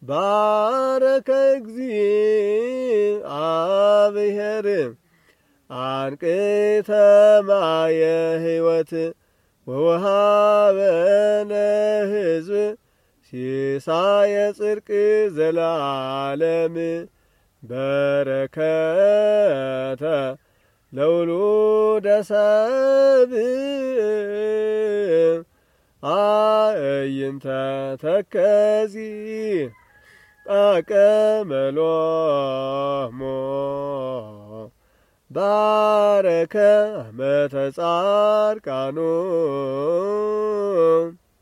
ባረከ እግዚአብሔር አንቅተ ማየ ሕይወት ወወሃበነ ሕዝብ ሲሳየ ጽድቅ ዘላለም በረከተ ለውሉደ ሰብእ አእይንተ ተከዚ አቀመሎሙ ባረከ አመተ ጻድቃኑ